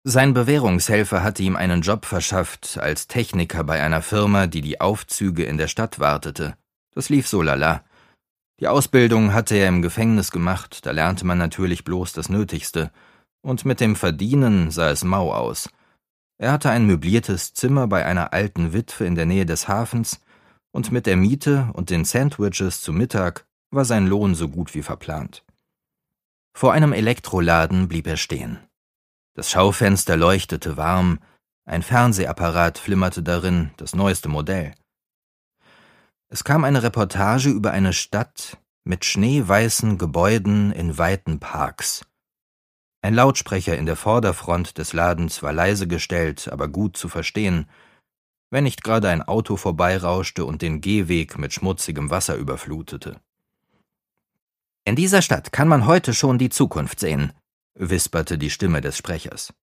Sein Bewährungshelfer hatte ihm einen Job verschafft als Techniker bei einer Firma, die die Aufzüge in der Stadt wartete. Das lief so lala. Die Ausbildung hatte er im Gefängnis gemacht, da lernte man natürlich bloß das Nötigste. Und mit dem Verdienen sah es mau aus. Er hatte ein möbliertes Zimmer bei einer alten Witwe in der Nähe des Hafens, und mit der Miete und den Sandwiches zu Mittag war sein Lohn so gut wie verplant. Vor einem Elektroladen blieb er stehen. Das Schaufenster leuchtete warm, ein Fernsehapparat flimmerte darin, das neueste Modell. Es kam eine Reportage über eine Stadt mit schneeweißen Gebäuden in weiten Parks. Ein Lautsprecher in der Vorderfront des Ladens war leise gestellt, aber gut zu verstehen, wenn nicht gerade ein Auto vorbeirauschte und den Gehweg mit schmutzigem Wasser überflutete. »In dieser Stadt kann man heute schon die Zukunft sehen«, wisperte die Stimme des Sprechers.